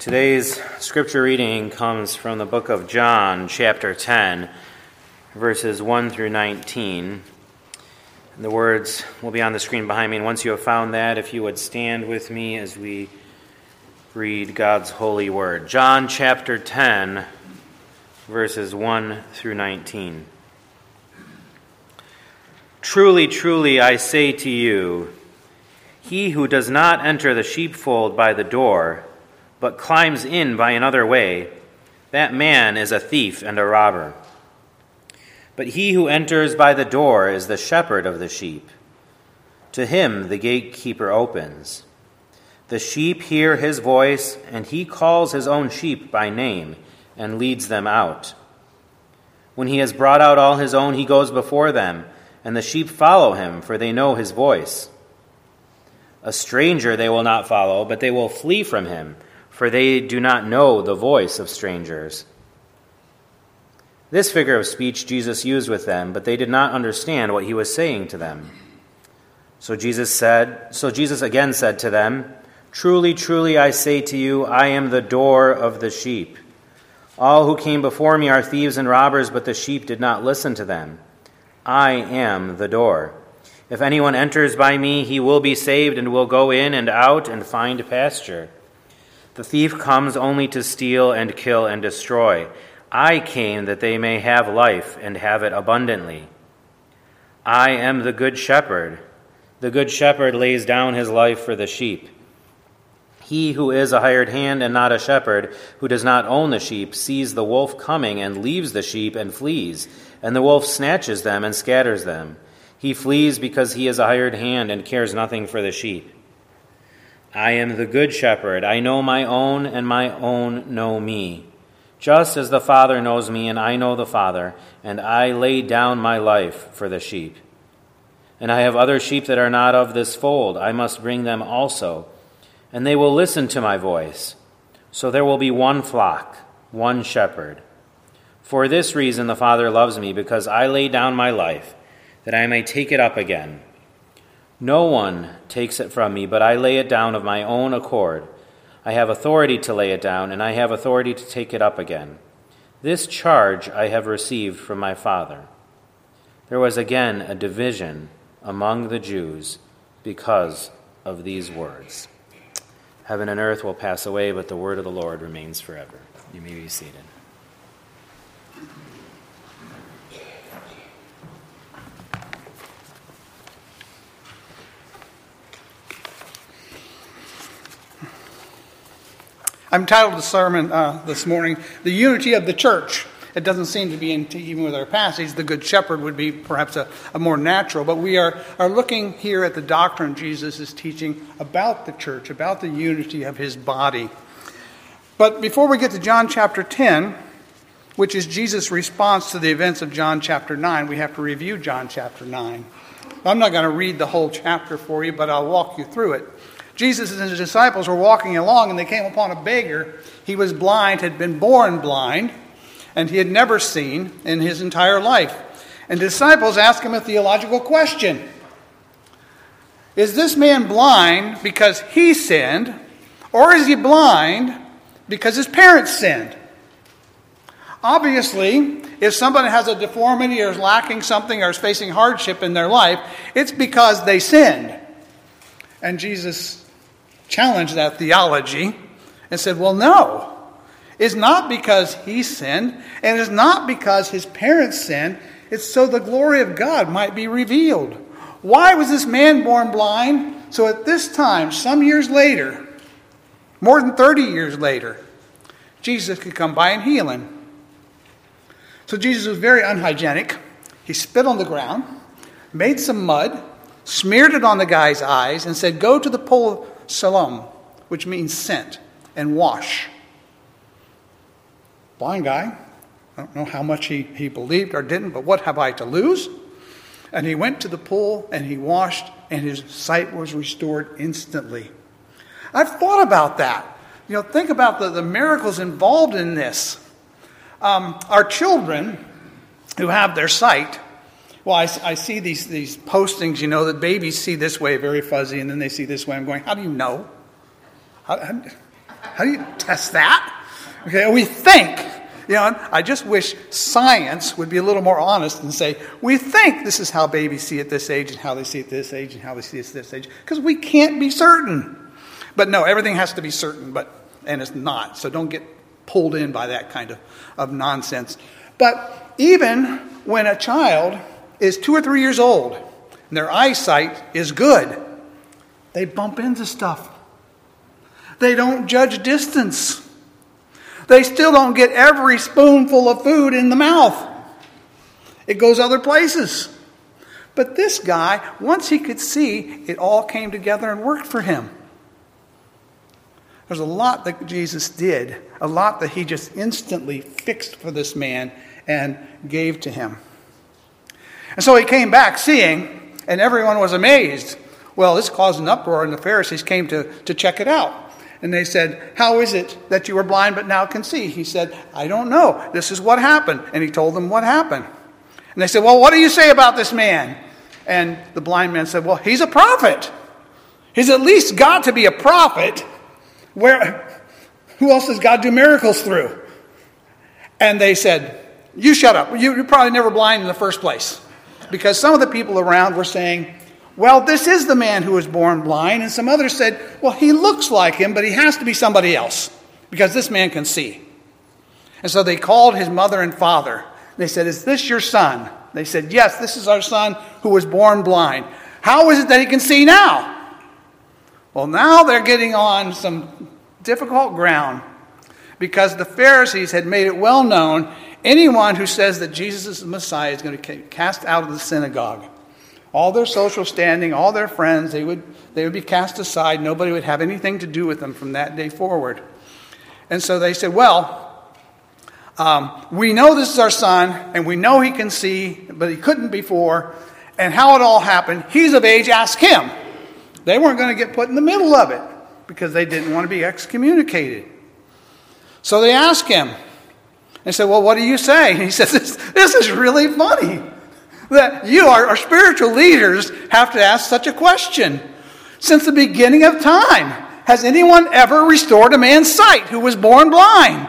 Today's scripture reading comes from the book of John, chapter 10, verses 1 through 19. And the words will be on the screen behind me. And once you have found that, if you would stand with me as we read God's holy word. John chapter 10, verses 1 through 19. Truly, truly, I say to you, he who does not enter the sheepfold by the door, but climbs in by another way, that man is a thief and a robber. But he who enters by the door is the shepherd of the sheep. To him the gatekeeper opens. The sheep hear his voice, and he calls his own sheep by name and leads them out. When he has brought out all his own, he goes before them, and the sheep follow him, for they know his voice. A stranger they will not follow, but they will flee from him, for they do not know the voice of strangers. This figure of speech Jesus used with them, but they did not understand what he was saying to them. So Jesus again said to them, Truly, truly, I say to you, I am the door of the sheep. All who came before me are thieves and robbers, but the sheep did not listen to them. I am the door. If anyone enters by me, he will be saved and will go in and out and find pasture. The thief comes only to steal and kill and destroy. I came that they may have life and have it abundantly. I am the good shepherd. The good shepherd lays down his life for the sheep. He who is a hired hand and not a shepherd, who does not own the sheep, sees the wolf coming and leaves the sheep and flees, and the wolf snatches them and scatters them. He flees because he is a hired hand and cares nothing for the sheep. I am the good shepherd. I know my own, and my own know me. Just as the Father knows me, and I know the Father, and I lay down my life for the sheep. And I have other sheep that are not of this fold. I must bring them also, and they will listen to my voice. So there will be one flock, one shepherd. For this reason the Father loves me, because I lay down my life, that I may take it up again. No one takes it from me, but I lay it down of my own accord. I have authority to lay it down, and I have authority to take it up again. This charge I have received from my Father. There was again a division among the Jews because of these words. Heaven and earth will pass away, but the word of the Lord remains forever. You may be seated. I've entitled the sermon this morning, The Unity of the Church. It doesn't seem to be, even with our passage, the Good Shepherd would be perhaps a more natural, but we are looking here at the doctrine Jesus is teaching about the church, about the unity of his body. But before we get to John chapter 10, which is Jesus' response to the events of John chapter 9, we have to review John chapter 9. I'm not going to read the whole chapter for you, but I'll walk you through it. Jesus and his disciples were walking along, and they came upon a beggar. He was blind, had been born blind, and he had never seen in his entire life. And the disciples asked him a theological question. Is this man blind because he sinned, or is he blind because his parents sinned? Obviously, if somebody has a deformity or is lacking something or is facing hardship in their life, it's because they sinned. And Jesus challenged that theology and said, well, no. It's not because he sinned, and it's not because his parents sinned. It's so the glory of God might be revealed. Why was this man born blind? So at this time, some years later, more than 30 years later, Jesus could come by and heal him. So Jesus was very unhygienic. He spit on the ground, made some mud, smeared it on the guy's eyes, and said, go to the pool of Siloam, which means sent, and wash. Blind guy, I don't know how much he believed or didn't, but what have I to lose? And he went to the pool, and he washed, and his sight was restored instantly. I've thought about that. Think about the miracles involved in this. Our children who have their sight, well, I see these postings, that babies see this way, very fuzzy, and then they see this way. I'm going, how do you know? How do you test that? Okay, we think. I just wish science would be a little more honest and say, we think this is how babies see at this age and how they see at this age and how they see at this age, because we can't be certain. But no, everything has to be certain, and it's not. So don't get pulled in by that kind of nonsense. But even when a child is 2 or 3 years old and their eyesight is good, they bump into stuff. They don't judge distance. They still don't get every spoonful of food in the mouth. It goes other places. But this guy, once he could see, it all came together and worked for him. There's a lot that Jesus did, a lot that he just instantly fixed for this man and gave to him. And so he came back seeing, and everyone was amazed. Well, this caused an uproar, and the Pharisees came to check it out. And they said, how is it that you were blind but now can see? He said, I don't know. This is what happened. And he told them what happened. And they said, well, what do you say about this man? And the blind man said, well, he's a prophet. He's at least got to be a prophet. Who else does God do miracles through? And they said, you shut up. You're probably never blind in the first place. Because some of the people around were saying, well, this is the man who was born blind. And some others said, well, he looks like him, but he has to be somebody else because this man can see. And so they called his mother and father. They said, is this your son? They said, yes, this is our son who was born blind. How is it that he can see now? Well, now they're getting on some difficult ground because the Pharisees had made it well known anyone who says that Jesus is the Messiah is going to be cast out of the synagogue. All their social standing, all their friends, they would be cast aside. Nobody would have anything to do with them from that day forward. And so they said, well, we know this is our son, and we know he can see, but he couldn't before. And how it all happened, he's of age, ask him. They weren't going to get put in the middle of it because they didn't want to be excommunicated. So they asked him. They said, well, what do you say? And he says, this is really funny. That you, our spiritual leaders, have to ask such a question. Since the beginning of time, has anyone ever restored a man's sight who was born blind?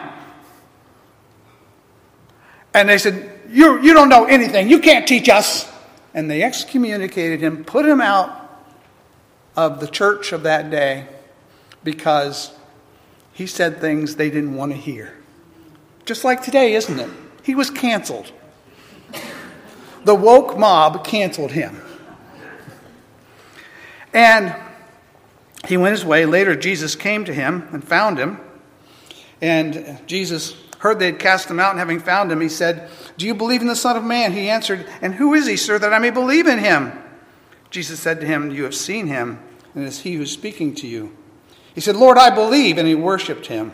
And they said, you don't know anything. You can't teach us. And they excommunicated him, put him out of the church of that day because he said things they didn't want to hear. Just like today, isn't it? He was canceled. The woke mob canceled him. And he went his way. Later, Jesus came to him and found him. And Jesus heard they had cast him out, and having found him, he said, do you believe in the Son of Man? He answered, and who is he, sir, that I may believe in him? Jesus said to him, you have seen him, and it is he who is speaking to you. He said, Lord, I believe, and he worshipped him.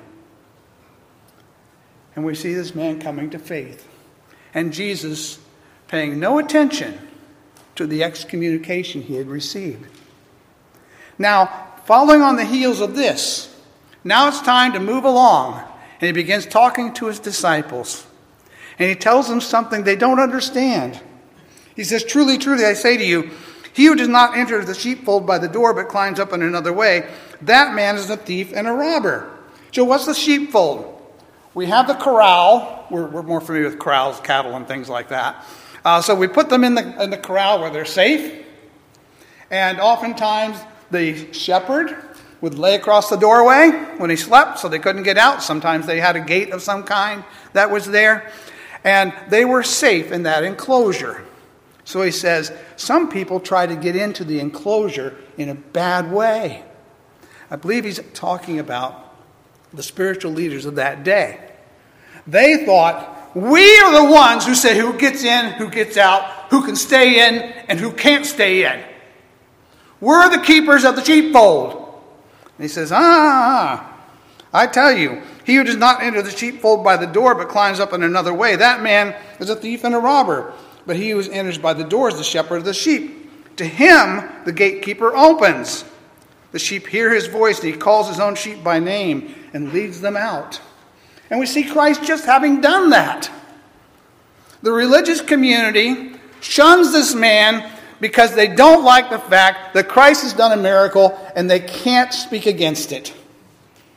And we see this man coming to faith. And Jesus paying no attention to the excommunication he had received. Now, following on the heels of this, now it's time to move along. And he begins talking to his disciples. And he tells them something they don't understand. He says, truly, truly, I say to you, he who does not enter the sheepfold by the door but climbs up in another way, that man is a thief and a robber. So what's the sheepfold? We have the corral. We're more familiar with corrals, cattle, and things like that. So we put them in the corral where they're safe. And oftentimes the shepherd would lay across the doorway when he slept so they couldn't get out. Sometimes they had a gate of some kind that was there. And they were safe in that enclosure. So he says, some people try to get into the enclosure in a bad way. I believe he's talking about the spiritual leaders of that day. They thought, we are the ones who say who gets in, who gets out, who can stay in, and who can't stay in. We're the keepers of the sheepfold. And he says, I tell you, he who does not enter the sheepfold by the door but climbs up in another way, that man is a thief and a robber. But he who enters by the door is the shepherd of the sheep. To him the gatekeeper opens. The sheep hear his voice, and he calls his own sheep by name and leads them out. And we see Christ just having done that. The religious community shuns this man because they don't like the fact that Christ has done a miracle and they can't speak against it.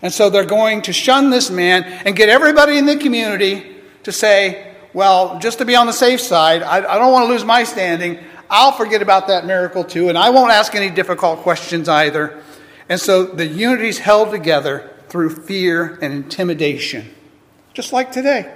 And so they're going to shun this man and get everybody in the community to say, well, just to be on the safe side, I don't want to lose my standing. I'll forget about that miracle too, and I won't ask any difficult questions either. And so the unity is held together through fear and intimidation, just like today.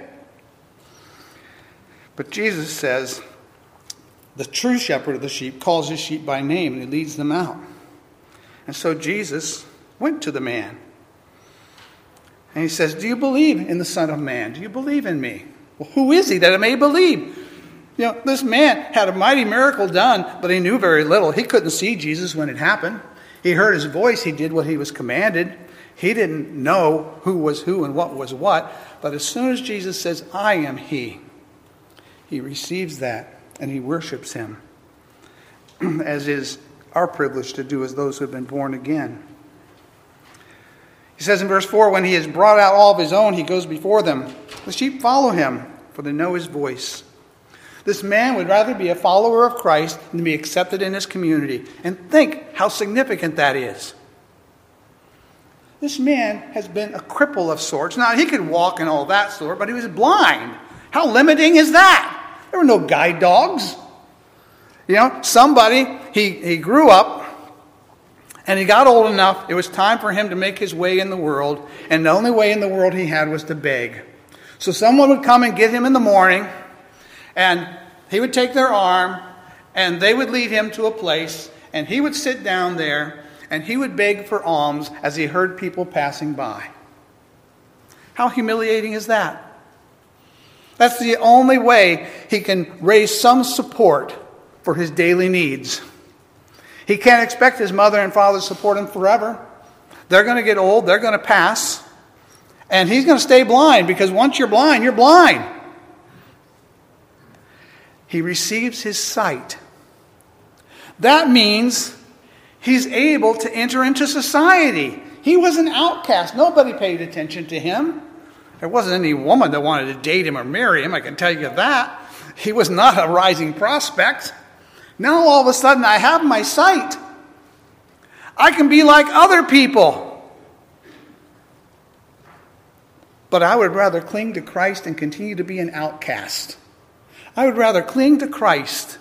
But Jesus says, the true shepherd of the sheep calls his sheep by name and he leads them out. And so Jesus went to the man. And he says, do you believe in the Son of Man? Do you believe in me? Well, who is he that I may believe? This man had a mighty miracle done, but he knew very little. He couldn't see Jesus when it happened. He heard his voice. He did what he was commanded. He didn't know who was who and what was what. But as soon as Jesus says, I am he receives that and he worships him, as is our privilege to do as those who have been born again. He says in verse 4, when he has brought out all of his own, he goes before them. The sheep follow him, for they know his voice. This man would rather be a follower of Christ than be accepted in his community. And think how significant that is. This man has been a cripple of sorts. Now, he could walk and all that sort, but he was blind. How limiting is that? There were no guide dogs. He grew up and he got old enough. It was time for him to make his way in the world. And the only way in the world he had was to beg. So someone would come and get him in the morning, and he would take their arm, and they would lead him to a place, and he would sit down there, and he would beg for alms as he heard people passing by. How humiliating is that? That's the only way he can raise some support for his daily needs. He can't expect his mother and father to support him forever. They're going to get old, they're going to pass, and he's going to stay blind, because once you're blind, you're blind. He receives his sight. That means he's able to enter into society. He was an outcast. Nobody paid attention to him. There wasn't any woman that wanted to date him or marry him, I can tell you that. He was not a rising prospect. Now all of a sudden I have my sight. I can be like other people. But I would rather cling to Christ and continue to be an outcast. I would rather cling to Christ.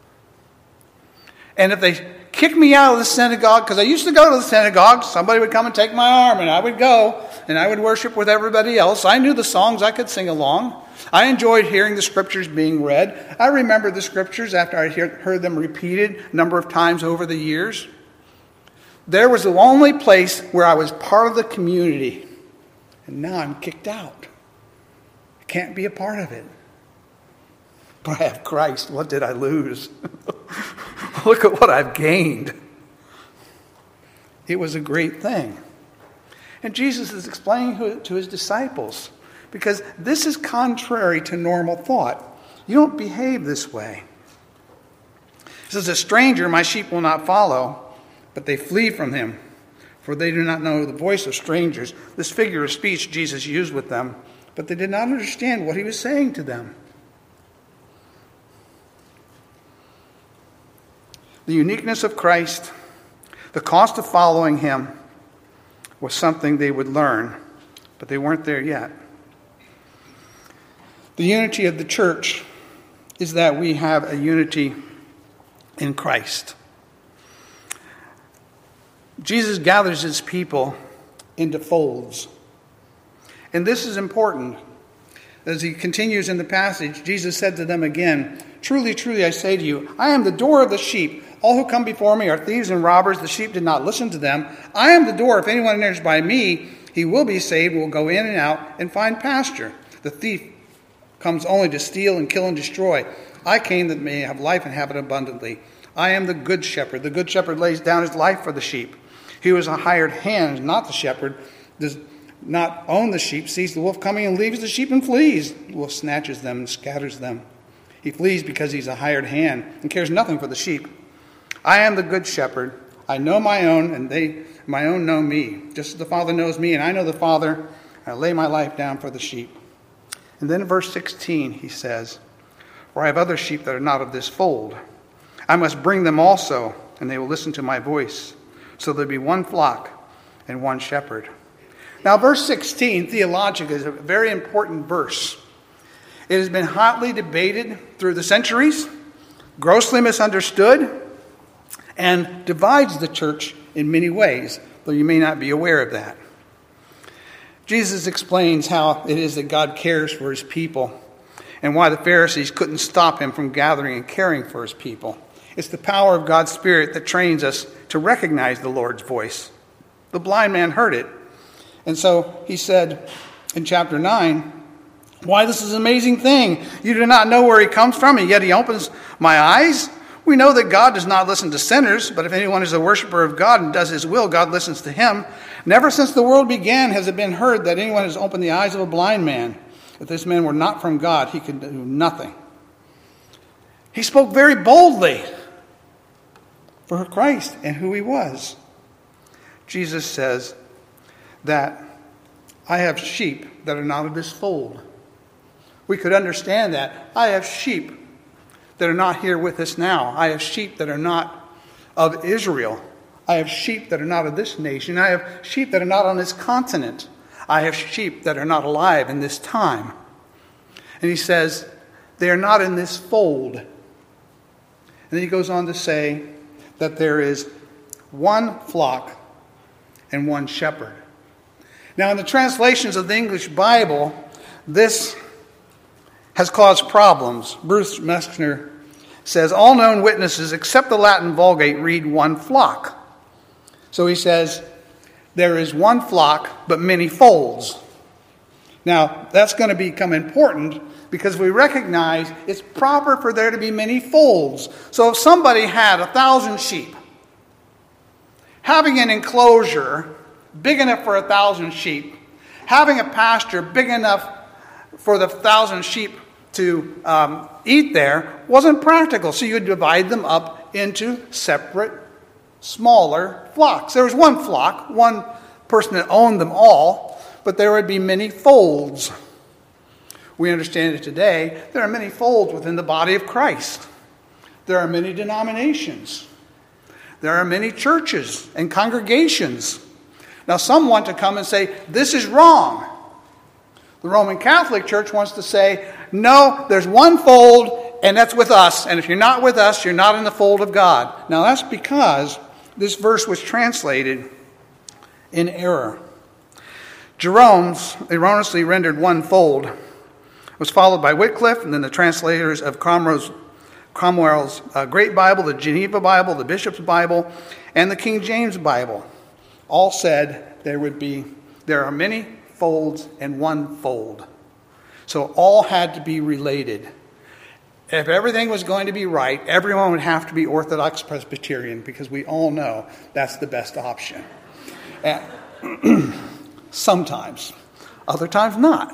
And if they kick me out of the synagogue, because I used to go to the synagogue, somebody would come and take my arm, and I would go, and I would worship with everybody else. I knew the songs, I could sing along. I enjoyed hearing the scriptures being read. I remember the scriptures after I heard them repeated a number of times over the years. There was the only place where I was part of the community. And now I'm kicked out. I can't be a part of it. But I have Christ. What did I lose? Look at what I've gained. It was a great thing. And Jesus is explaining to his disciples, because this is contrary to normal thought. You don't behave this way. He says, a stranger my sheep will not follow, but they flee from him, for they do not know the voice of strangers. This figure of speech Jesus used with them, but they did not understand what he was saying to them. The uniqueness of Christ, the cost of following him, was something they would learn, but they weren't there yet. The unity of the church is that we have a unity in Christ. Jesus gathers his people into folds. And this is important. As he continues in the passage, Jesus said to them again, truly, truly, I say to you, I am the door of the sheep. All who come before me are thieves and robbers. The sheep did not listen to them. I am the door. If anyone enters by me, he will be saved, will go in and out and find pasture. The thief comes only to steal and kill and destroy. I came that may have life and have it abundantly. I am the good shepherd. The good shepherd lays down his life for the sheep. He who is a hired hand, not the shepherd, does not own the sheep, sees the wolf coming and leaves the sheep and flees. The wolf snatches them and scatters them. He flees because he's a hired hand and cares nothing for the sheep. I am the good shepherd. I know my own, and my own know me. Just as the Father knows me, and I know the Father, I lay my life down for the sheep. And then in verse 16, he says, for I have other sheep that are not of this fold. I must bring them also, and they will listen to my voice. So there'll be one flock and one shepherd. Now, verse 16, theologically, is a very important verse. It has been hotly debated through the centuries, grossly misunderstood, and divides the church in many ways, though you may not be aware of that. Jesus explains how it is that God cares for his people and why the Pharisees couldn't stop him from gathering and caring for his people. It's the power of God's Spirit that trains us to recognize the Lord's voice. The blind man heard it. And so he said in chapter 9, "Why, this is an amazing thing. You do not know where he comes from, and yet he opens my eyes. We know that God does not listen to sinners, but if anyone is a worshiper of God and does his will, God listens to him. Never since the world began has it been heard that anyone has opened the eyes of a blind man. If this man were not from God, he could do nothing." He spoke very boldly for Christ and who he was. Jesus says that I have sheep that are not of this fold. We could understand that. I have sheep that are not here with us now. I have sheep that are not of Israel. I have sheep that are not of this nation. I have sheep that are not on this continent. I have sheep that are not alive in this time. And he says, they are not in this fold. And then he goes on to say that there is one flock and one shepherd. Now, in the translations of the English Bible, this has caused problems. Bruce Messner says, all known witnesses except the Latin Vulgate read one flock. So he says, there is one flock, but many folds. Now, that's going to become important because we recognize it's proper for there to be many folds. So if somebody had 1,000 sheep, having an enclosure big enough for 1,000 sheep, having a pasture big enough for the 1,000 sheep to eat there wasn't practical. So you would divide them up into separate, smaller flocks. There was one flock, one person that owned them all, but there would be many folds. We understand it today. There are many folds within the body of Christ. There are many denominations. There are many churches and congregations. Now, some want to come and say, this is wrong. The Roman Catholic Church wants to say, no, there's one fold, and that's with us. And if you're not with us, you're not in the fold of God. Now, that's because this verse was translated in error. Jerome's erroneously rendered one fold was followed by Wycliffe, and then the translators of Cromwell's Great Bible, the Geneva Bible, the Bishop's Bible, and the King James Bible. All said there are many folds and one fold. So all had to be related. If everything was going to be right, everyone would have to be Orthodox Presbyterian, because we all know that's the best option. And sometimes. Other times not.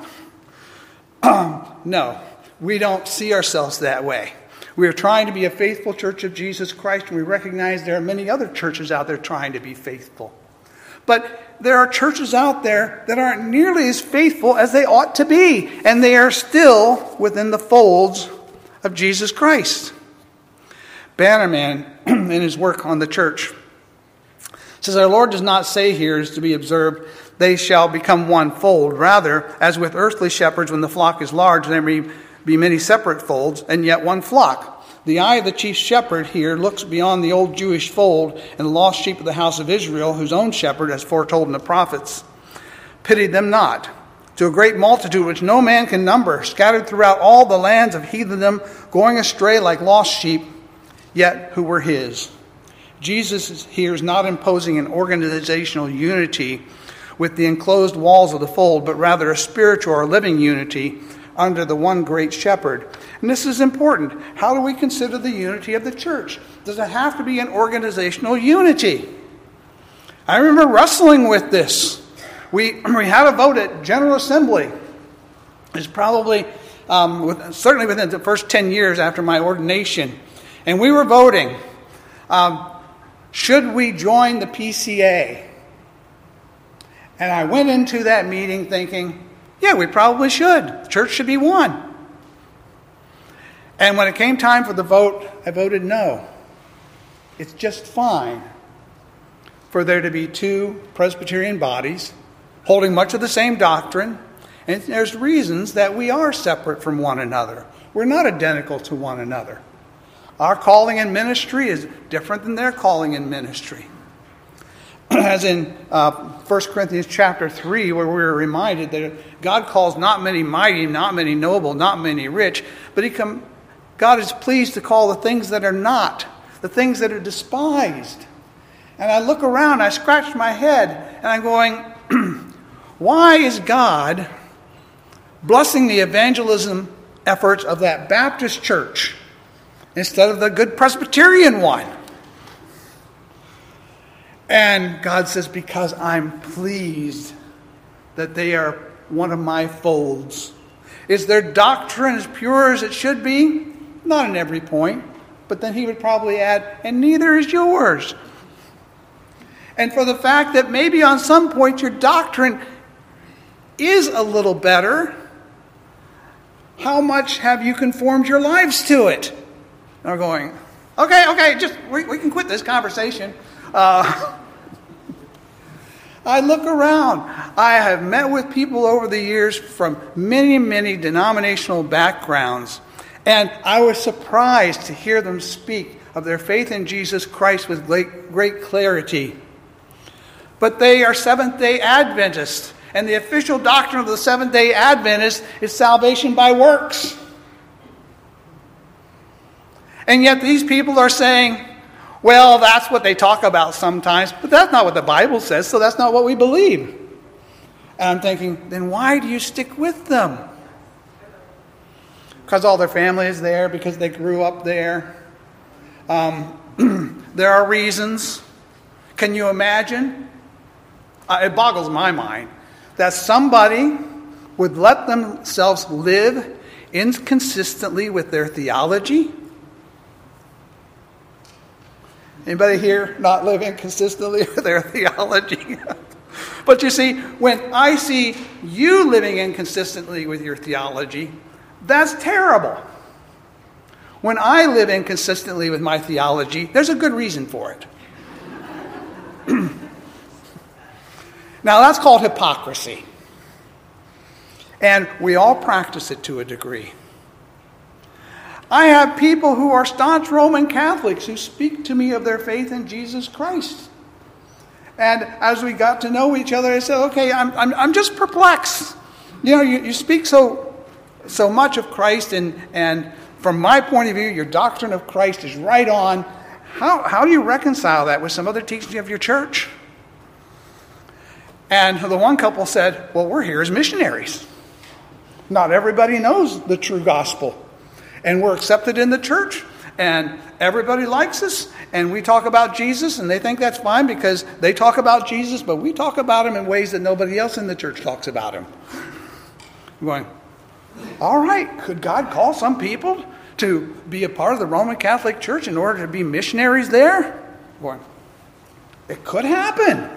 No, we don't see ourselves that way. We are trying to be a faithful church of Jesus Christ, and we recognize there are many other churches out there trying to be faithful. But there are churches out there that aren't nearly as faithful as they ought to be, and they are still within the folds of Jesus Christ. Bannerman, in his work on the church, says, our Lord does not say here, is to be observed, they shall become one fold. Rather, as with earthly shepherds, when the flock is large, there may be many separate folds, and yet one flock. The eye of the chief shepherd here looks beyond the old Jewish fold and the lost sheep of the house of Israel, whose own shepherd, as foretold in the prophets, pitied them not. To a great multitude which no man can number, scattered throughout all the lands of heathendom, going astray like lost sheep, yet who were his. Jesus here is not imposing an organizational unity with the enclosed walls of the fold, but rather a spiritual or living unity under the one great shepherd. And this is important. How do we consider the unity of the church? Does it have to be an organizational unity? I remember wrestling with this. We had a vote at General Assembly. It's probably certainly within the first 10 years after my ordination. And we were voting, should we join the PCA? And I went into that meeting thinking, yeah, we probably should. The church should be one. And when it came time for the vote, I voted no. It's just fine for there to be two Presbyterian bodies holding much of the same doctrine, and there's reasons that we are separate from one another. We're not identical to one another. Our calling in ministry is different than their calling in ministry. As in 1 Corinthians chapter 3, where we're reminded that God calls not many mighty, not many noble, not many rich, but God is pleased to call the things that are not, the things that are despised. And I look around, I scratch my head, and I'm going, why is God blessing the evangelism efforts of that Baptist church instead of the good Presbyterian one? And God says, because I'm pleased that they are one of my folds. Is their doctrine as pure as it should be? Not in every point. But then he would probably add, and neither is yours. And for the fact that maybe on some point your doctrine is a little better, how much have you conformed your lives to it? And we're going, okay, just we can quit this conversation. I look around. I have met with people over the years from many, many denominational backgrounds, and I was surprised to hear them speak of their faith in Jesus Christ with great clarity. But they are Seventh-day Adventists, and the official doctrine of the Seventh-day Adventists is salvation by works. And yet these people are saying, well, that's what they talk about sometimes, but that's not what the Bible says, so that's not what we believe. And I'm thinking, then why do you stick with them? Because all their family is there, because they grew up there. There are reasons. Can you imagine? It boggles my mind that somebody would let themselves live inconsistently with their theology. Anybody here not live inconsistently with their theology? But you see, when I see you living inconsistently with your theology, that's terrible. When I live inconsistently with my theology, there's a good reason for it. Now, that's called hypocrisy. And we all practice it to a degree. I have people who are staunch Roman Catholics who speak to me of their faith in Jesus Christ. And as we got to know each other, I said, okay, I'm just perplexed. You speak so much of Christ, and from my point of view, your doctrine of Christ is right on. How do you reconcile that with some other teaching of your church? And the one couple said, well, we're here as missionaries. Not everybody knows the true gospel. And we're accepted in the church, and everybody likes us, and we talk about Jesus, and they think that's fine because they talk about Jesus, but we talk about him in ways that nobody else in the church talks about him. I'm going, all right, could God call some people to be a part of the Roman Catholic Church in order to be missionaries there? I'm going, it could happen.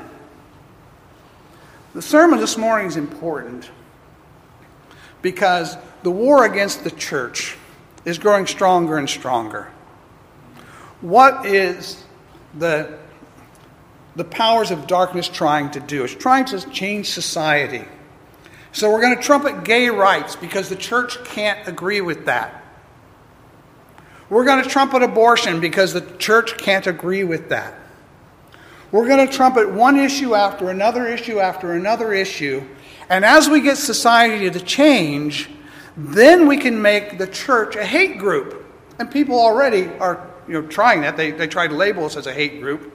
The sermon this morning is important because the war against the church is growing stronger and stronger. What is the powers of darkness trying to do? It's trying to change society. So we're going to trumpet gay rights because the church can't agree with that. We're going to trumpet abortion because the church can't agree with that. We're going to trumpet one issue after another issue after another issue. And as we get society to change, then we can make the church a hate group. And people already are trying that. They try to label us as a hate group.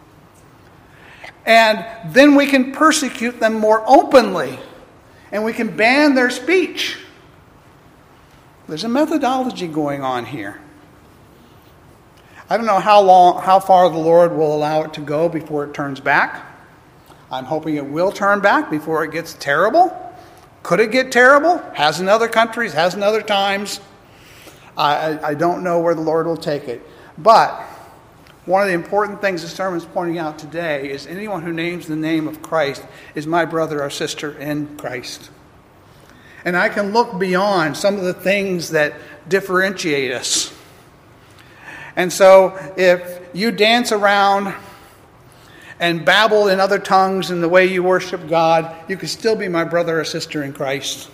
And then we can persecute them more openly. And we can ban their speech. There's a methodology going on here. I don't know how far the Lord will allow it to go before it turns back. I'm hoping it will turn back before it gets terrible. Could it get terrible? Has in other countries, has in other times. I don't know where the Lord will take it. But one of the important things the sermon is pointing out today is anyone who names the name of Christ is my brother or sister in Christ. And I can look beyond some of the things that differentiate us. And so if you dance around and babble in other tongues in the way you worship God, you can still be my brother or sister in Christ.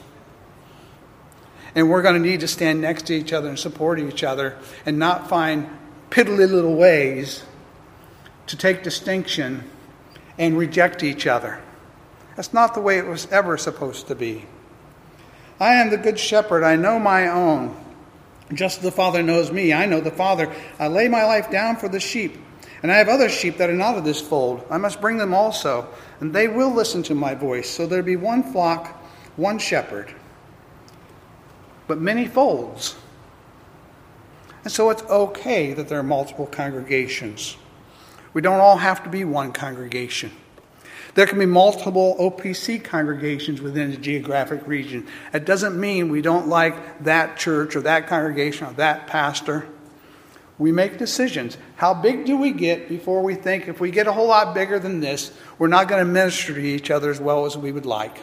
And we're going to need to stand next to each other and support each other and not find piddly little ways to take distinction and reject each other. That's not the way it was ever supposed to be. I am the good shepherd. I know my own. Just as the Father knows me, I know the Father. I lay my life down for the sheep. And I have other sheep that are not of this fold. I must bring them also, and they will listen to my voice. So there be one flock, one shepherd, but many folds. And so it's okay that there are multiple congregations. We don't all have to be one congregation. There can be multiple OPC congregations within a geographic region. It doesn't mean we don't like that church or that congregation or that pastor. We make decisions. How big do we get before we think if we get a whole lot bigger than this, we're not going to minister to each other as well as we would like?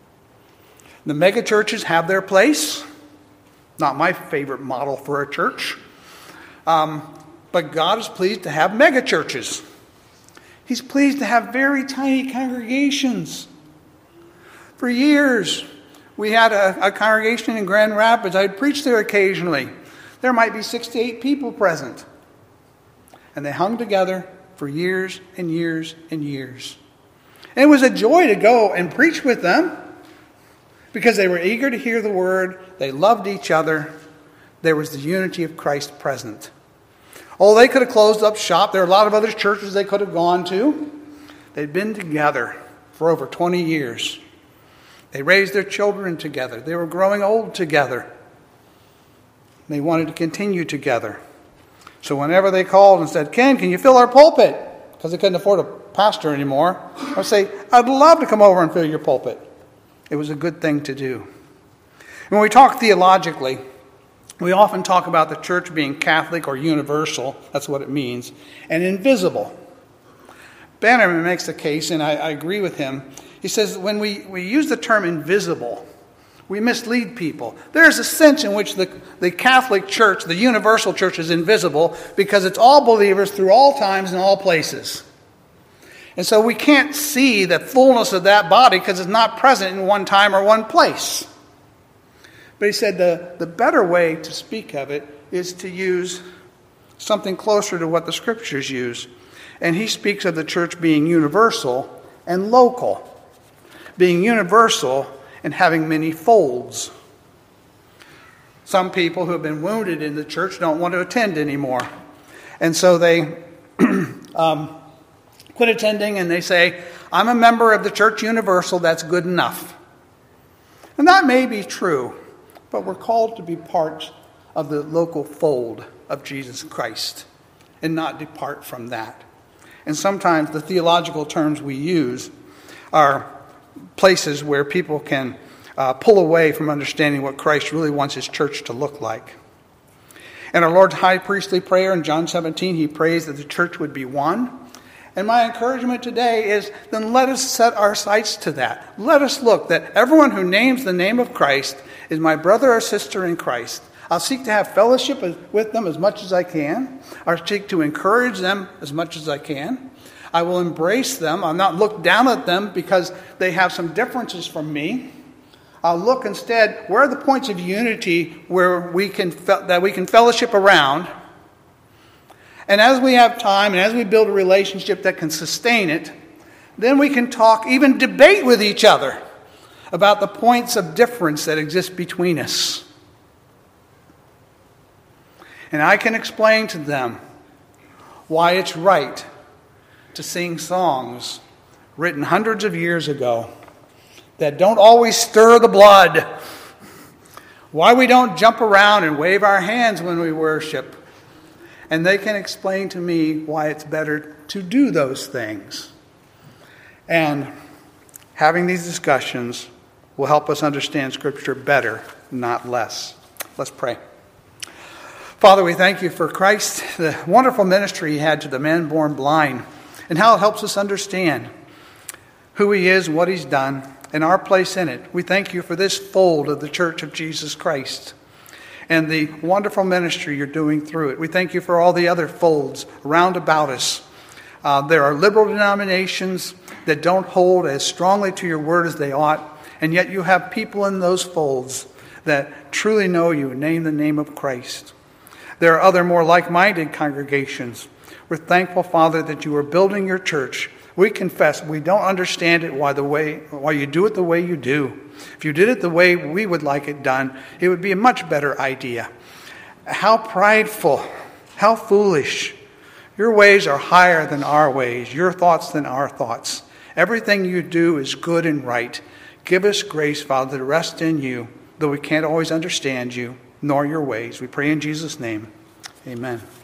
The mega churches have their place. Not my favorite model for a church. But God is pleased to have mega churches. He's pleased to have very tiny congregations. For years, we had a congregation in Grand Rapids. I'd preach there occasionally. There might be 6 to 8 people present. And they hung together for years and years and years. And it was a joy to go and preach with them because they were eager to hear the word. They loved each other. There was the unity of Christ present. Oh, they could have closed up shop. There are a lot of other churches they could have gone to. They'd been together for over 20 years. They raised their children together. They were growing old together. They wanted to continue together. So whenever they called and said, "Ken, can you fill our pulpit?" Because they couldn't afford a pastor anymore. I'd say, "I'd love to come over and fill your pulpit." It was a good thing to do. When we talk theologically, we often talk about the church being Catholic or universal. That's what it means. And invisible. Bannerman makes the case, and I agree with him. He says when we use the term invisible, we mislead people. There's a sense in which the Catholic Church, the universal church, is invisible because it's all believers through all times and all places. And so we can't see the fullness of that body because it's not present in one time or one place. But he said the better way to speak of it is to use something closer to what the Scriptures use. And he speaks of the church being universal and local. Being universal and having many folds. Some people who have been wounded in the church don't want to attend anymore. And so they quit attending and they say, "I'm a member of the church universal, that's good enough." And that may be true, but we're called to be part of the local fold of Jesus Christ and not depart from that. And sometimes the theological terms we use are places where people can pull away from understanding what Christ really wants his church to look like. In our Lord's high priestly prayer in John 17, he prays that the church would be one. And my encouragement today is then let us set our sights to that. Let us look that everyone who names the name of Christ is my brother or sister in Christ. I'll seek to have fellowship with them as much as I can. I'll seek to encourage them as much as I can. I will embrace them. I'll not look down at them because they have some differences from me. I'll look instead, where are the points of unity where we can fellowship around? And as we have time and as we build a relationship that can sustain it, then we can talk, even debate with each other about the points of difference that exist between us. And I can explain to them why it's right to sing songs written hundreds of years ago that don't always stir the blood. Why we don't jump around and wave our hands when we worship. And they can explain to me why it's better to do those things. And having these discussions will help us understand Scripture better, not less. Let's pray. Father, we thank you for Christ, the wonderful ministry he had to the man born blind, and how it helps us understand who he is, what he's done, and our place in it. We thank you for this fold of the Church of Jesus Christ and the wonderful ministry you're doing through it. We thank you for all the other folds round about us. There are liberal denominations that don't hold as strongly to your word as they ought, and yet you have people in those folds that truly know you and name the name of Christ. There are other more like-minded congregations. We're thankful, Father, that you are building your church. We confess we don't understand it why you do it the way you do. If you did it the way we would like it done, it would be a much better idea. How prideful, how foolish. Your ways are higher than our ways, your thoughts than our thoughts. Everything you do is good and right. Give us grace, Father, to rest in you, though we can't always understand you, nor your ways. We pray in Jesus' name. Amen.